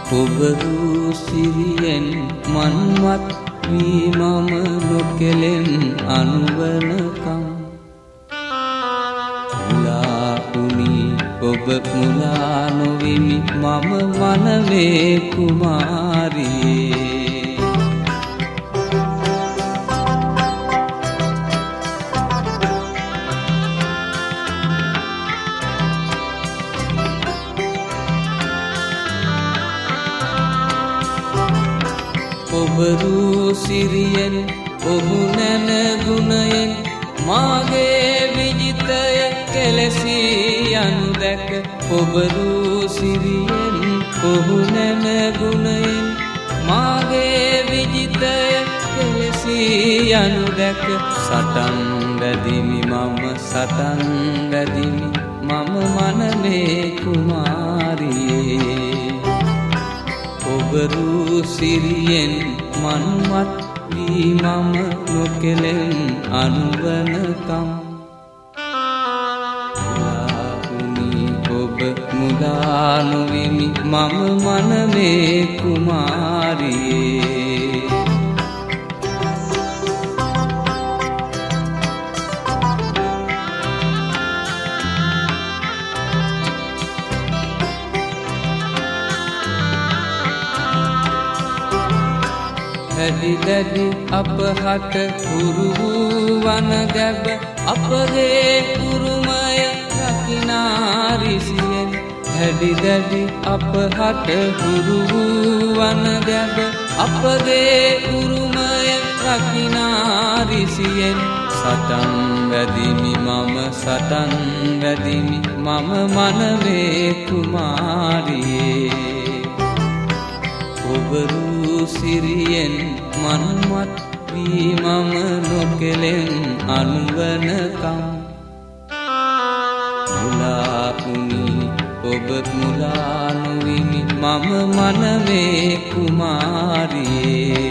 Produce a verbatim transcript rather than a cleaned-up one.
ඔබරු සිරියෙන් මන්වත් වී මම නොකෙලෙන් අනුවනකම් මුලාපුනි ඔබ මුලා නොවිමි මම මනමේ කුමාරියේ ඔබරු සිරියෙන් ඔහු නැන ගුණයෙන් මාගේ විජිතය කෙලෙසී යනු දැක ඔබරු සිරියෙන් ඔහු නැන ගුණයෙන් මාගේ විජිතය කෙලෙසී යනු දැක සටන් වැදිමි මම සටන් වැදිමි මම මනමේ කුමාරියේ ඔබරු සිරියෙන් මන්වත් වී මම නොකෙලෙන් අනුවනකම් මුලාවුනි ඔබ මුලා නොවිමි මම මනමේ කුමාරියේ හැඩි දැඩි අපහට හුරු වූ වන ගැබ අපගේ උරුමය රකිනා රිසියෙන් හැඩි දැඩි අපහට හුරු වූ වන ගැබ අපගේ උරුමය රකිනා රිසියෙන් සටන් වැදිමි මම සටන් වැදිමි මම මනමේ කුමාරියේ ඔබරු සිරියෙන් මන්වත් වී මම නොකෙලෙන් අනුවනකම් මුලාපුනි ඔබ මුලා නොවිමි මම මනමේ කුමාරියේ